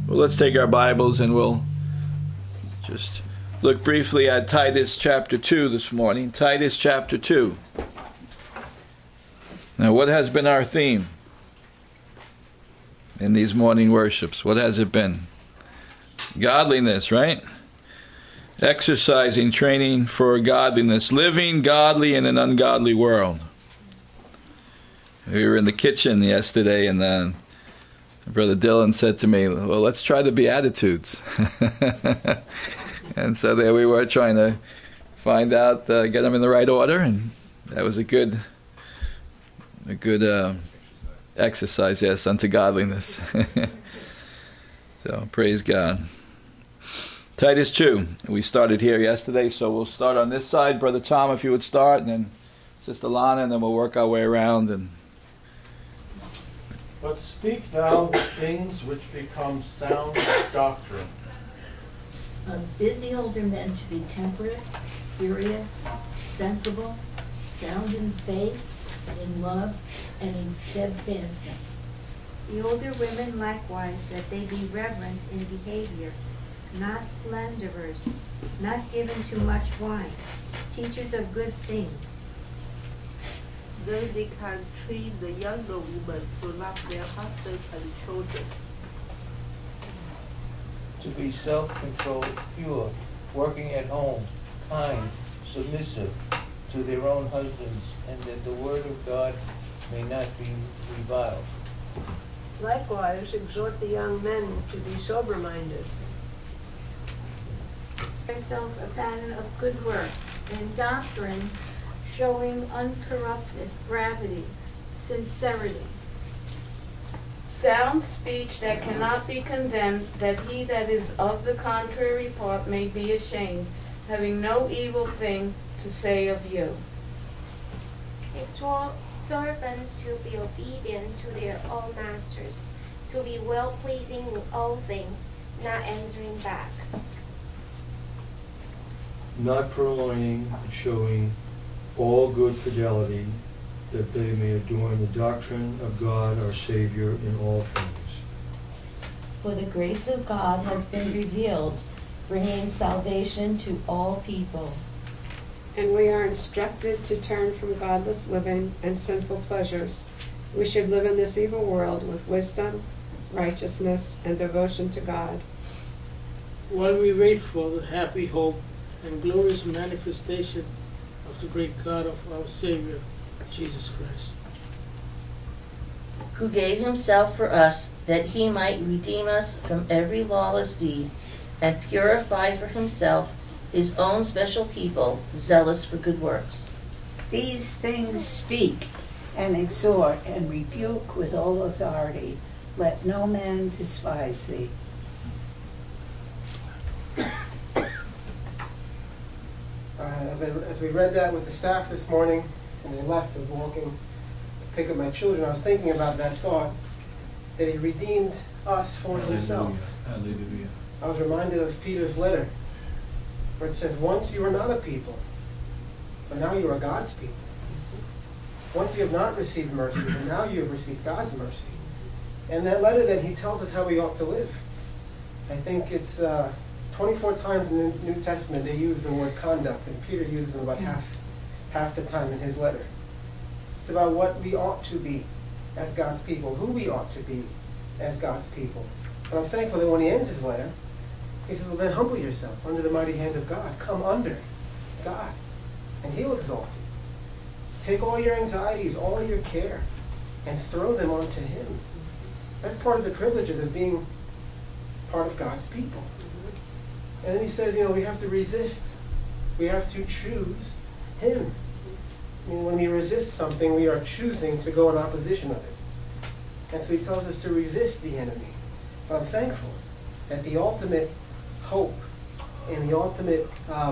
Well, let's take our Bibles and we'll just look briefly at Titus chapter 2 this morning. Titus chapter 2. Now, what has been our theme in these morning worships? What has it been? Godliness, right? Exercising, training for godliness, living godly in an ungodly world. We were in the kitchen yesterday and then Brother Dylan said to me, well, let's try the Beatitudes. And so there we were trying to find out, get them in the right order, and that was a good exercise, yes, unto godliness. So praise God. Titus 2. We started here yesterday, so we'll start on this side. Brother Tom, if you would start, and then Sister Lana, and then we'll work our way around. But speak thou the things which become sound doctrine. Bid the older men to be temperate, serious, sensible, sound in faith, in love, and in steadfastness. The older women likewise, that they be reverent in behavior, not slanderers, not given to much wine, teachers of good things. Then they can train the younger women to love their husbands and children. To be self-controlled, pure, working at home, kind, submissive to their own husbands, and that the word of God may not be reviled. Likewise, exhort the young men to be sober-minded. Yourself a pattern of good works and doctrine, showing uncorruptness, gravity, sincerity. Sound speech that cannot be condemned, that he that is of the contrary part may be ashamed, having no evil thing to say of you. Exhort servants to be obedient to their own masters, to be well-pleasing in all things, not answering back. Not purloining, but showing all good fidelity, that they may adorn the doctrine of God our Savior in all things. For the grace of God has been revealed, bringing salvation to all people. And we are instructed to turn from godless living and sinful pleasures. We should live in this evil world with wisdom, righteousness, and devotion to God. While we wait for the happy hope and glorious manifestation of the great God of our Savior, Jesus Christ, who gave himself for us, that he might redeem us from every lawless deed, and purify for himself his own special people, zealous for good works. These things speak, and exhort, and rebuke with all authority. Let no man despise thee. As we read that with the staff this morning, and they left, I was walking to pick up my children, I was thinking about that thought, that he redeemed us for himself. Hallelujah. I was reminded of Peter's letter, where it says, once you were not a people, but now you are God's people. Once you have not received mercy, but now you have received God's mercy. And that letter, then, he tells us how we ought to live. I think it's 24 times in the New Testament they use the word conduct, and Peter uses them about half the time in his letter. It's about what we ought to be as God's people, who we ought to be as God's people. And I'm thankful that when he ends his letter, he says, well, then humble yourself under the mighty hand of God. Come under God, and he'll exalt you. Take all your anxieties, all your care, and throw them onto him. That's part of the privileges of being part of God's people. And then he says, we have to resist. We have to choose him. I mean, when we resist something, we are choosing to go in opposition of it. And so he tells us to resist the enemy. But I'm thankful that the ultimate hope and the ultimate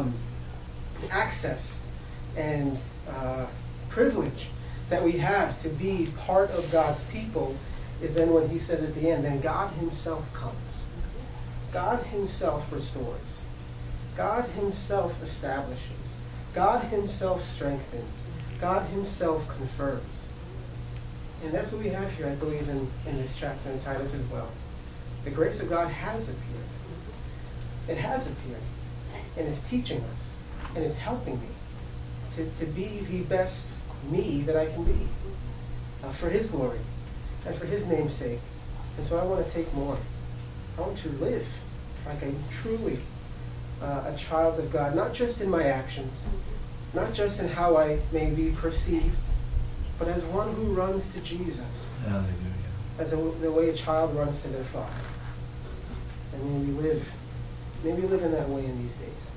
access and privilege that we have to be part of God's people is then when he says at the end, then God himself comes. God himself restores. God himself establishes. God himself strengthens. God himself confirms. And that's what we have here, I believe, in this chapter in Titus as well. The grace of God has appeared. It has appeared. And it's teaching us. And it's helping me to be the best me that I can be. For His glory. And for His name's sake. And so I want to take more. I want to live like I'm truly a child of God. Not just in my actions. Not just in how I may be perceived. But as one who runs to Jesus. Hallelujah. As the way a child runs to their father. And may we live in that way in these days.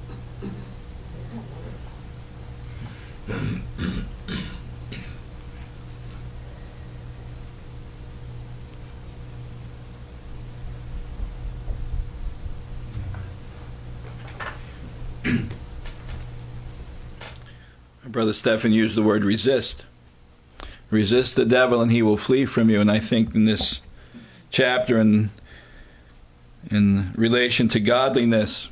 Brother Stephan used the word resist. Resist the devil and he will flee from you. And I think in this chapter in relation to godliness,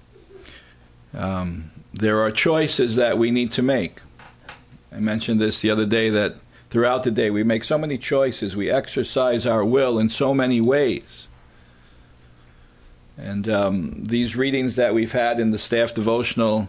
there are choices that we need to make. I mentioned this the other day, that throughout the day we make so many choices. We exercise our will in so many ways. And these readings that we've had in the staff devotional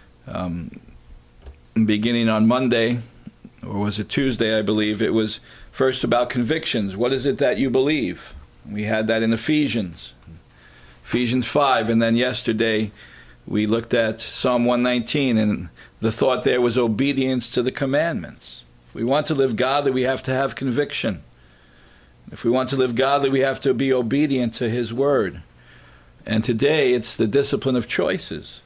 beginning on Monday, or was it Tuesday, I believe, it was first about convictions. What is it that you believe? We had that in Ephesians 5, and then yesterday we looked at Psalm 119, and the thought there was obedience to the commandments. If we want to live godly, we have to have conviction. If we want to live godly, we have to be obedient to His word. And today it's the discipline of choices.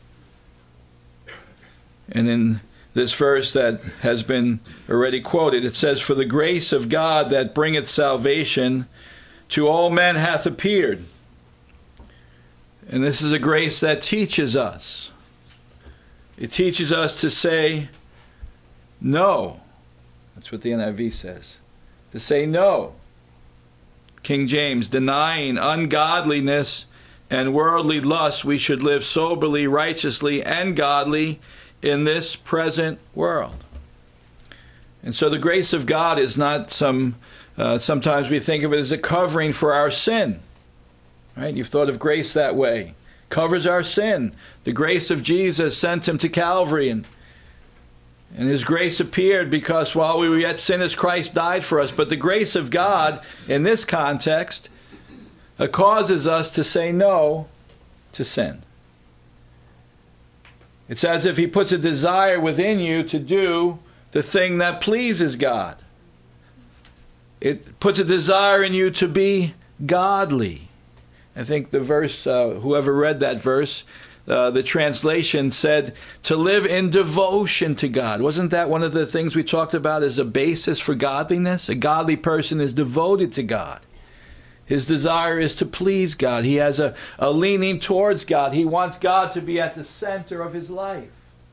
And in this verse that has been already quoted, it says, "For the grace of God that bringeth salvation to all men hath appeared." And this is a grace that teaches us. It teaches us to say no. That's what the NIV says. To say no. King James, "Denying ungodliness and worldly lust, we should live soberly, righteously, and godly in this present world." And so the grace of God is not sometimes we think of it as a covering for our sin. Right? You've thought of grace that way. Covers our sin. The grace of Jesus sent Him to Calvary, and His grace appeared because while we were yet sinners, Christ died for us. But the grace of God, in this context, causes us to say no to sin. It's as if He puts a desire within you to do the thing that pleases God. It puts a desire in you to be godly. I think the verse, whoever read that verse, the translation said to live in devotion to God. Wasn't that one of the things we talked about as a basis for godliness? A godly person is devoted to God. His desire is to please God. He has a leaning towards God. He wants God to be at the center of his life.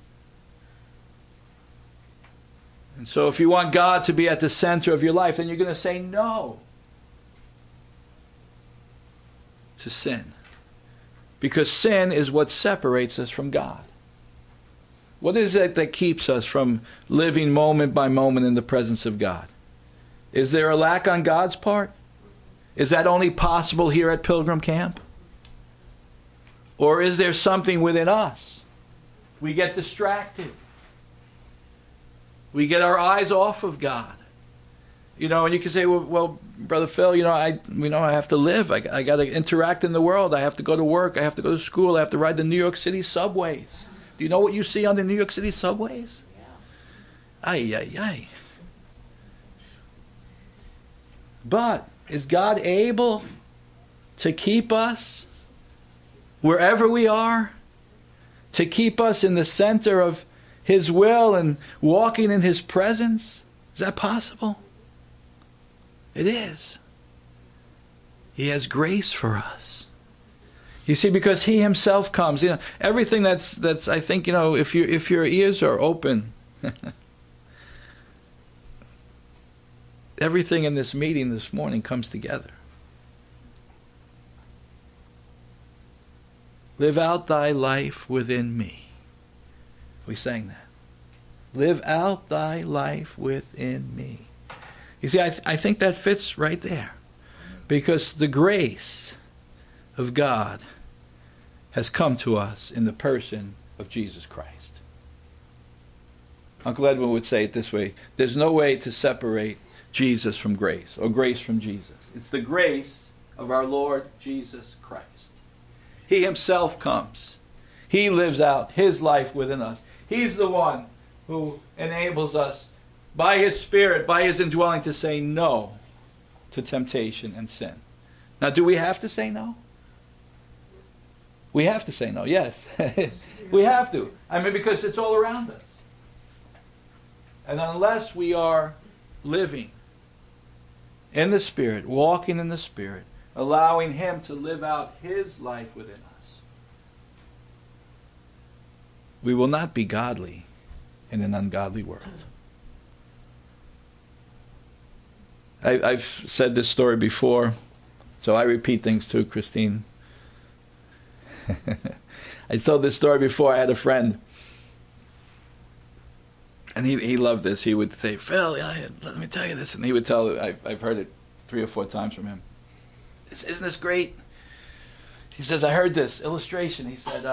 And so if you want God to be at the center of your life, then you're going to say no to sin. Because sin is what separates us from God. What is it that keeps us from living moment by moment in the presence of God? Is there a lack on God's part? Is that only possible here at Pilgrim Camp? Or is there something within us? We get distracted. We get our eyes off of God. You know, and you can say, well, Brother Phil, I have to live. I got to interact in the world. I have to go to work. I have to go to school. I have to ride the New York City subways. Do you know what you see on the New York City subways? Yeah. Ay, ay, ay. But is God able to keep us wherever we are? To keep us in the center of His will and walking in His presence? Is that possible? It is. He has grace for us. You see, because He Himself comes. Everything that's I think, if your ears are open, everything in this meeting this morning comes together. Live out thy life within me. We sang that. Live out thy life within me. You see, I think that fits right there. Because the grace of God has come to us in the person of Jesus Christ. Uncle Edwin would say it this way: there's no way to separate Jesus from grace, or grace from Jesus. It's the grace of our Lord Jesus Christ. He himself comes. He lives out his life within us. He's the one who enables us by his Spirit, by his indwelling, to say no to temptation and sin. Now, do we have to say no? We have to say no, yes. We have to. I mean, because it's all around us. And unless we are living in the Spirit, walking in the Spirit, allowing him to live out his life within us, we will not be godly in an ungodly world. I've said this story before, so I repeat things too, Christine. I told this story before. I had a friend, and he loved this. He would say, "Phil, let me tell you this," and he would tell. I've heard it 3 or 4 times from him. Isn't this great? He says, "I heard this illustration." He said,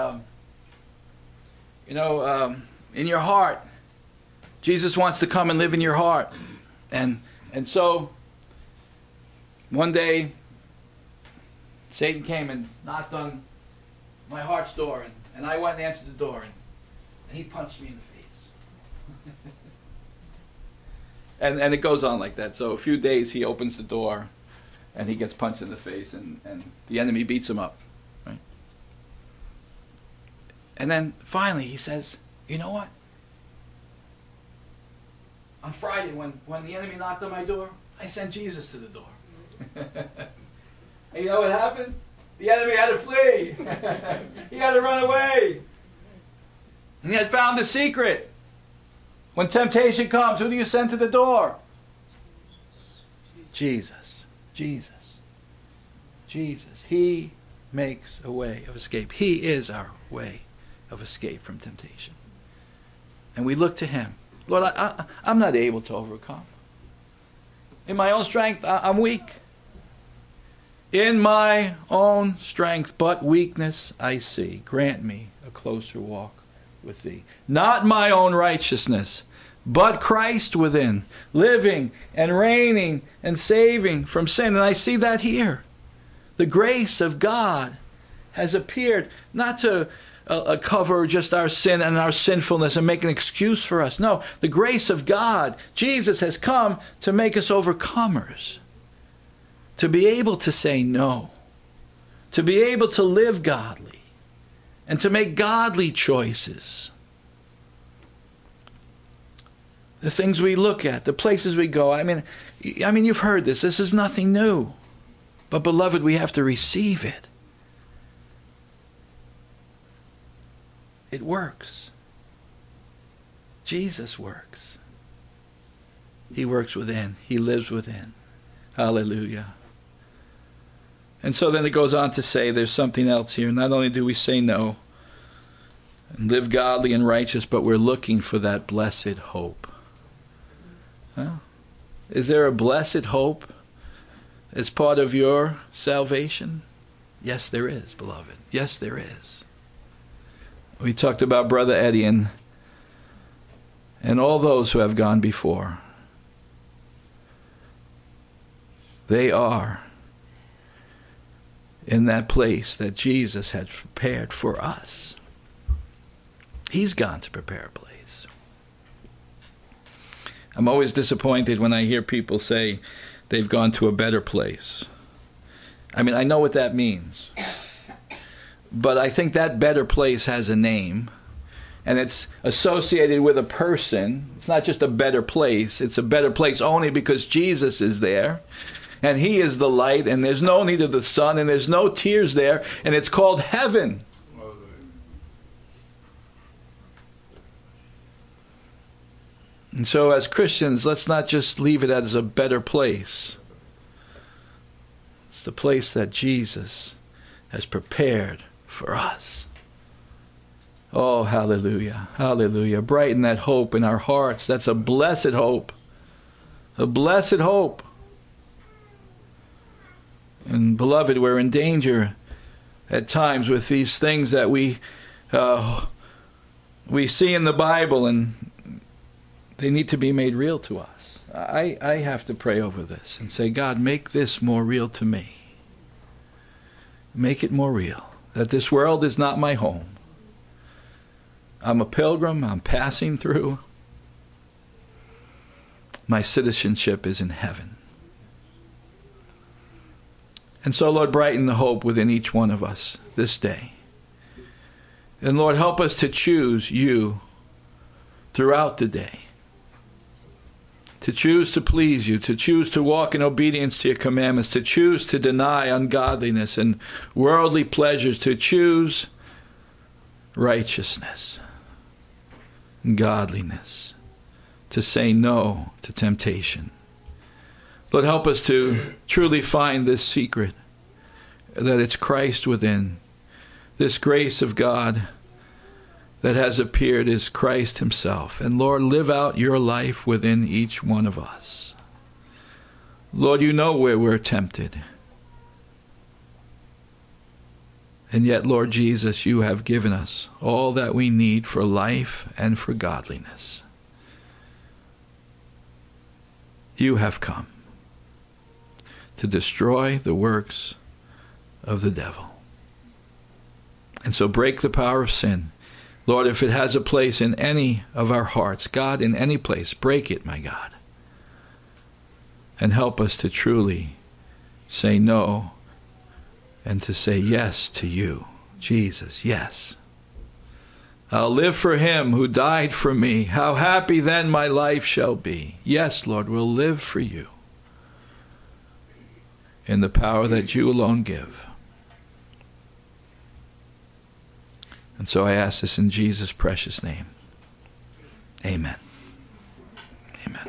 in your heart, Jesus wants to come and live in your heart, and so one day Satan came and knocked on my heart's door, and I went and answered the door, and he punched me in the face. and it goes on like that. So a few days he opens the door, and he gets punched in the face, and the enemy beats him up. Right? And then finally he says, "You know what? On Friday, when the enemy knocked on my door, I sent Jesus to the door." And you know what happened? The enemy had to flee. He had to run away. And he had found the secret. When temptation comes, who do you send to the door? Jesus. Jesus. Jesus. He makes a way of escape. He is our way of escape from temptation. And we look to him. Lord, I'm not able to overcome. In my own strength, I'm weak. In my own strength, but weakness I see. Grant me a closer walk with thee. Not my own righteousness, but Christ within, living and reigning and saving from sin. And I see that here. The grace of God has appeared not to cover just our sin and our sinfulness and make an excuse for us. No, the grace of God, Jesus has come to make us overcomers. To be able to say no. To be able to live godly. And to make godly choices. The things we look at, the places we go. I mean, you've heard this. This is nothing new. But beloved, we have to receive it. It works. Jesus works. He works within. He lives within. Hallelujah. And so then it goes on to say there's something else here. Not only do we say no and live godly and righteous, but we're looking for that blessed hope. Huh? Is there a blessed hope as part of your salvation? Yes, there is, beloved. Yes, there is. We talked about Brother Eddie and all those who have gone before. They are in that place that Jesus had prepared for us. He's gone to prepare a place. I'm always disappointed when I hear people say they've gone to a better place. I mean, I know what that means. But I think that better place has a name. And it's associated with a person. It's not just a better place. It's a better place only because Jesus is there. And he is the light, and there's no need of the sun, and there's no tears there, and it's called heaven. And so as Christians, let's not just leave it as a better place. It's the place that Jesus has prepared for us. Oh, hallelujah, hallelujah. Brighten that hope in our hearts. That's a blessed hope. A blessed hope. And beloved, we're in danger at times with these things that we see in the Bible, and they need to be made real to us. I have to pray over this and say, God, make this more real to me. Make it more real. That this world is not my home. I'm a pilgrim. I'm passing through. My citizenship is in heaven. And so, Lord, brighten the hope within each one of us this day. And Lord, help us to choose you throughout the day. To choose to please you, to choose to walk in obedience to your commandments, to choose to deny ungodliness and worldly pleasures, to choose righteousness and godliness, to say no to temptation. Lord, help us to truly find this secret, that it's Christ within. This grace of God that has appeared is Christ himself. And Lord, live out your life within each one of us. Lord, you know where we're tempted. And yet, Lord Jesus, you have given us all that we need for life and for godliness. You have come to destroy the works of the devil. And so break the power of sin. Lord, if it has a place in any of our hearts, God, in any place, break it, my God. And help us to truly say no and to say yes to you, Jesus, yes. I'll live for him who died for me. How happy then my life shall be. Yes, Lord, we'll live for you in the power that you alone give. And so I ask this in Jesus' precious name. Amen. Amen.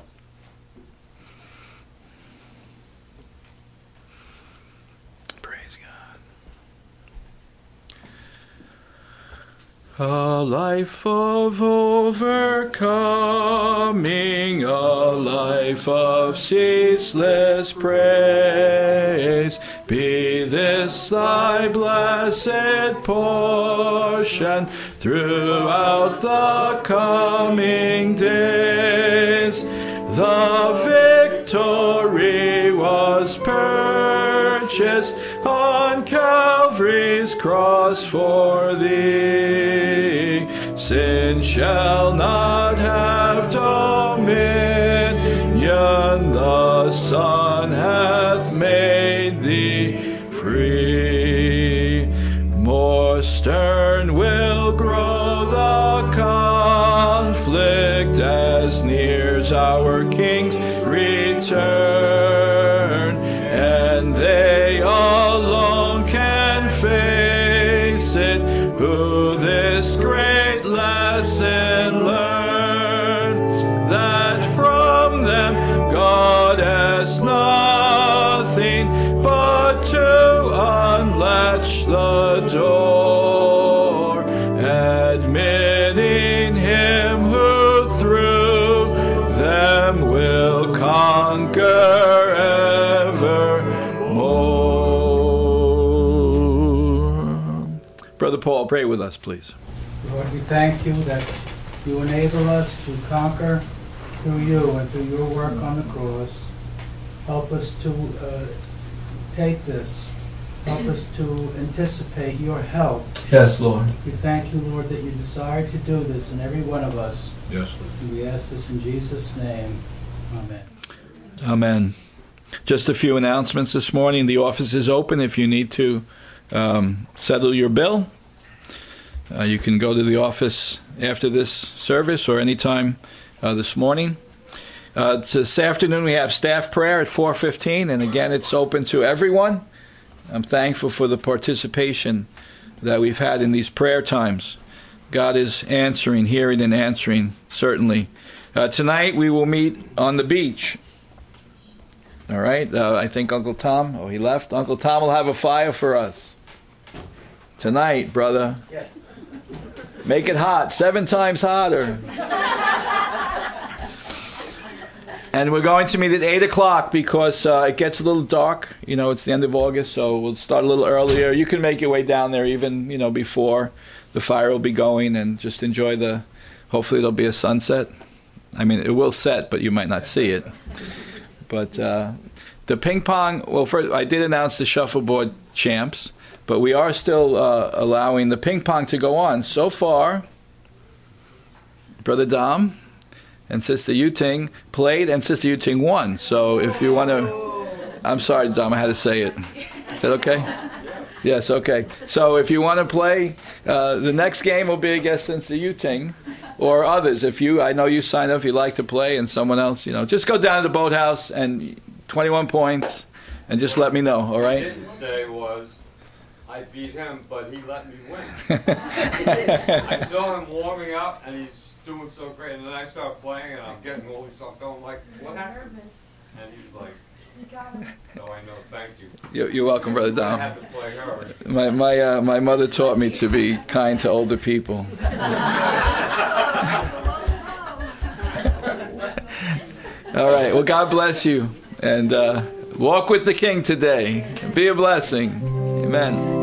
Praise God. A life of overcoming, a life of ceaseless praise, be this thy blessed portion throughout the coming days. The victory was purchased on Calvary's cross for thee. Sin shall not have dominion, the Son hath made thee free. More stern will grow the conflict as nears our King's return, and they alone can face it who this great lesson learn, that from them God has nothing but to unlatch the door, admitting him who through them will conquer evermore. Brother Paul, pray with us, please. Lord, we thank you that you enable us to conquer through you and through your work on the cross. Help us to take this. Help us to anticipate your help. Yes, Lord. We thank you, Lord, that you desire to do this in every one of us. Yes, Lord. And we ask this in Jesus' name. Amen. Amen. Just a few announcements this morning. The office is open if you need to settle your bill. You can go to the office after this service or anytime this morning. This afternoon we have staff prayer at 4:15, and again it's open to everyone. I'm thankful for the participation that we've had in these prayer times. God is answering, hearing and answering, certainly. Tonight we will meet on the beach. All right, I think Uncle Tom, he left. Uncle Tom will have a fire for us. Tonight, brother. Yeah. Make it hot, 7 times hotter. And we're going to meet at 8 o'clock because it gets a little dark. You know, it's the end of August, so we'll start a little earlier. You can make your way down there even, you know, before the fire will be going, and just enjoy hopefully there'll be a sunset. I mean, it will set, but you might not see it. But the ping pong, well, first, I did announce the shuffleboard champs, but we are still allowing the ping pong to go on. So far, Brother Dom and Sister Yuting played, and Sister Yuting won. So if you want to... I'm sorry, Dom, I had to say it. Is that okay? Yes, okay. So if you want to play, the next game will be against Sister Yuting or others. I know you signed up if you like to play, and someone else, you know, just go down to the boathouse and 21 points, and just let me know, all right? What I didn't say was I beat him, but he let me win. I saw him warming up, and he's doing so great, and then I start playing, and I'm getting all this stuff going, like, what happened? And he's like, you got him. So I know, thank you. You're welcome, Brother Dom. I had to play her. My mother taught me to be kind to older people. All right, well, God bless you, and walk with the King today. Be a blessing. Amen.